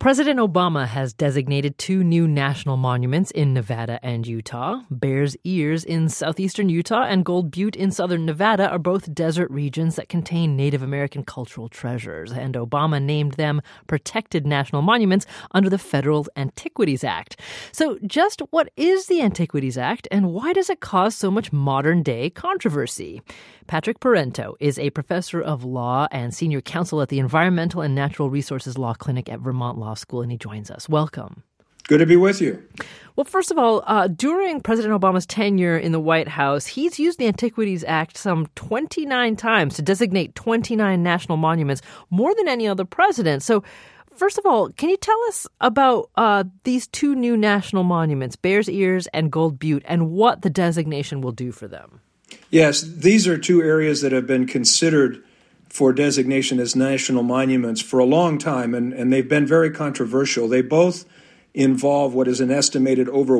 President Obama has designated two new national monuments in Nevada and Utah. Bears Ears in southeastern Utah and Gold Butte in southern Nevada are both desert regions that contain Native American cultural treasures, and Obama named them protected national monuments under the Federal Antiquities Act. So just what is the Antiquities Act, and why does it cause so much modern-day controversy? Patrick Parenteau is a professor of law and senior counsel at the Environmental and Natural Resources Law Clinic at Vermont Law School, and he joins us. Welcome. Good to be with you. Well, first of all, during President Obama's tenure in the White House, he's used the Antiquities Act some 29 times to designate 29 national monuments, more than any other president. So, first of all, can you tell us about these two new national monuments, Bears Ears and Gold Butte, and what the designation will do for them? Yes, these are two areas that have been considered for designation as national monuments for a long time, and they've been very controversial. They both involve what is an estimated over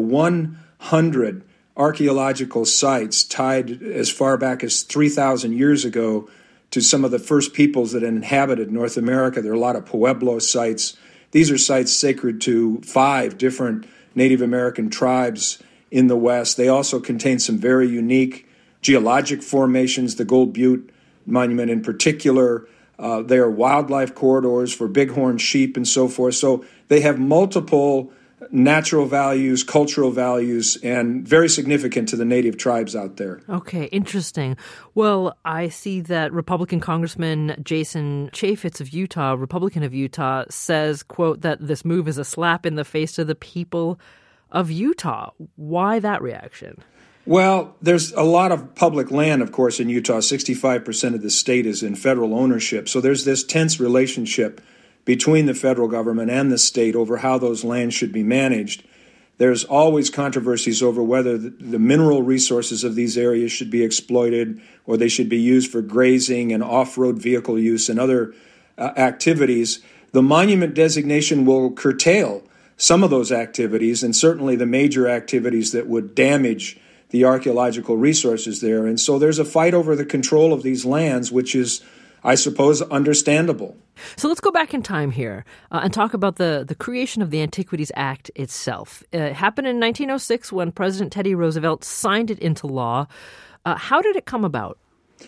100 archaeological sites tied as far back as 3,000 years ago to some of the first peoples that inhabited North America. There are a lot of Pueblo sites. These are sites sacred to 5 different Native American tribes in the West. They also contain some very unique geologic formations, the Gold Butte Monument in particular. They are wildlife corridors for bighorn sheep and so forth. So they have multiple natural values, cultural values, and very significant to the native tribes out there. Okay, interesting. Well, I see that Republican Congressman Jason Chaffetz of Utah, Republican of Utah, says, quote, that this move is a slap in the face to the people of Utah. Why that reaction? Well, there's a lot of public land, of course, in Utah. 65% of the state is in federal ownership. So there's this tense relationship between the federal government and the state over how those lands should be managed. There's always controversies over whether the mineral resources of these areas should be exploited or they should be used for grazing and off-road vehicle use and other activities. The monument designation will curtail some of those activities, and certainly the major activities that would damage the archaeological resources there. And so there's a fight over the control of these lands, which is, I suppose, understandable. So let's go back in time here and talk about the creation of the Antiquities Act itself. It happened in 1906 when President Teddy Roosevelt signed it into law. How did it come about?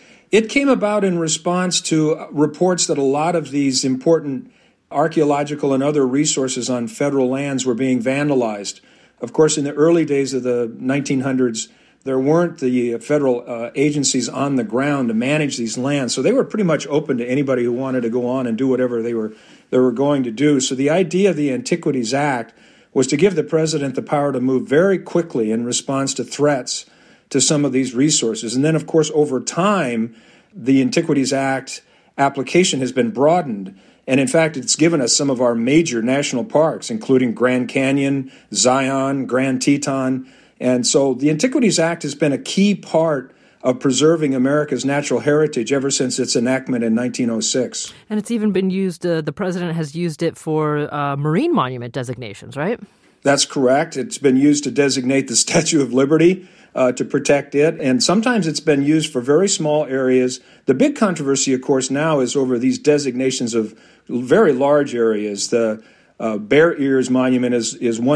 It came about in response to reports that a lot of these important archaeological and other resources on federal lands were being vandalized. Of course, in the early days of the 1900s, there weren't the federal agencies on the ground to manage these lands, so they were pretty much open to anybody who wanted to go on and do whatever they were going to do. So the idea of the Antiquities Act was to give the president the power to move very quickly in response to threats to some of these resources. And then, of course, over time, the Antiquities Act application has been broadened. And in fact, it's given us some of our major national parks, including Grand Canyon, Zion, Grand Teton. And so the Antiquities Act has been a key part of preserving America's natural heritage ever since its enactment in 1906. And it's even been used, the president has used it for marine monument designations, right? That's correct. It's been used to designate the Statue of Liberty, to protect it. And sometimes it's been used for very small areas. The big controversy, of course, now is over these designations of very large areas. The Bear Ears Monument is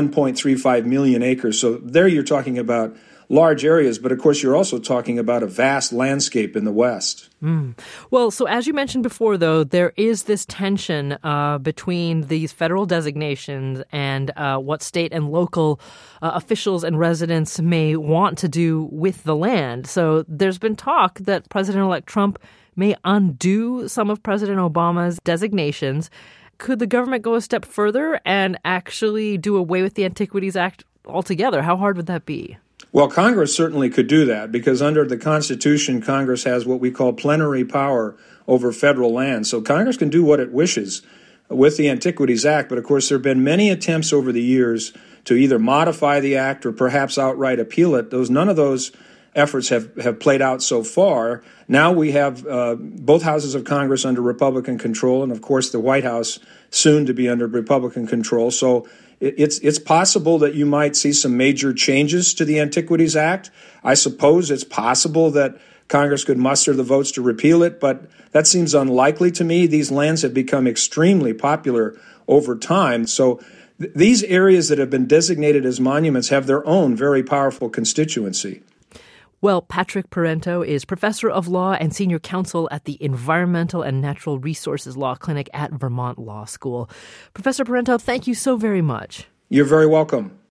1.35 million acres. So there you're talking about large areas, but of course you're also talking about a vast landscape in the West. Well, so as you mentioned before, though, there is this tension between these federal designations and what state and local officials and residents may want to do with the land. So there's been talk that President-elect Trump may undo some of President Obama's designations. Could the government go a step further and actually do away with the Antiquities Act altogether? How hard would that be? Well, Congress certainly could do that because under the Constitution, Congress has what we call plenary power over federal land. So Congress can do what it wishes with the Antiquities Act. But of course, there have been many attempts over the years to either modify the act or perhaps outright appeal it. None of those efforts have played out so far. Now we have both houses of Congress under Republican control and, of course, the White House soon to be under Republican control. So it's possible that you might see some major changes to the Antiquities Act. I suppose it's possible that Congress could muster the votes to repeal it, but that seems unlikely to me. These lands have become extremely popular over time. So these areas that have been designated as monuments have their own very powerful constituency. Well, Patrick Parenteau is professor of law and senior counsel at the Environmental and Natural Resources Law Clinic at Vermont Law School. Professor Parenteau, thank you so very much. You're very welcome.